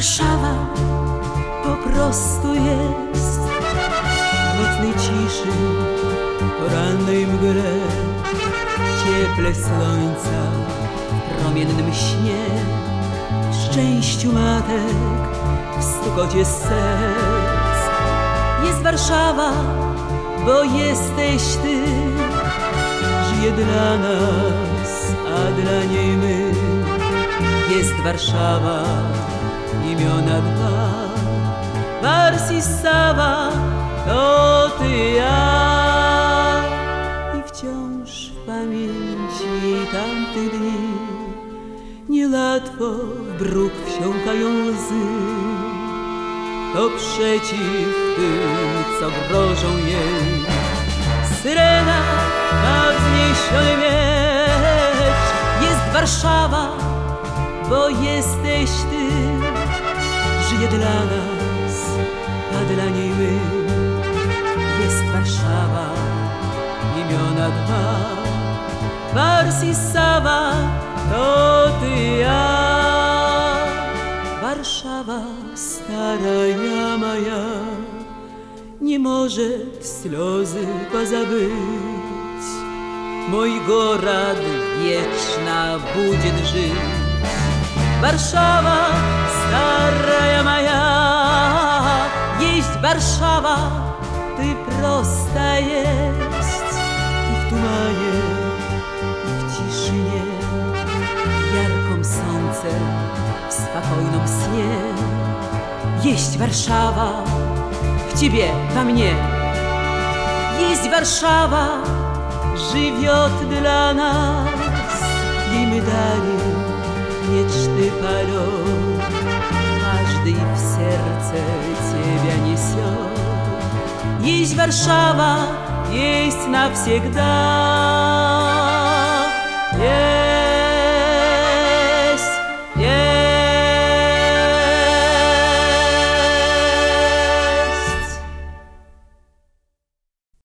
Warszawa po prostu jest w nocnej ciszy, porannej mgle, cieple słońca, w promiennym śnie, w szczęściu matek, w stukocie serc. Jest Warszawa, bo jesteś ty, żyje dla nas, a dla niej my. Jest Warszawa, imiona dwa, Wars i Sawa, to ty, ja. I wciąż w pamięci tamtych dni niełatwo w bruk wsiąkają łzy. To przeciw tym, co grożą jej, syrena ma wzniesiony miecz. Jest Warszawa, bo jesteś ty, żyje dla nas, a dla niej my. Jest Warszawa, imiona dwa, Wars i Sawa, to ty, ja. Warszawa, stara jama ja, nie może slzy pozabyć mojego rad wieczna będzie drżyć. Warszawa, stara jama ja, jeść Warszawa, ty prosta jest. I w tumanie, i w ciszynie, jarką słońce, w spokojnym śnie. Jeść Warszawa, w ciebie, we mnie. Jeść Warszawa, żywiot dla nas. Jej my dali wieczny palon, każdy w serce ciebie niesią. Jeść Warszawa, jest nawsiegda.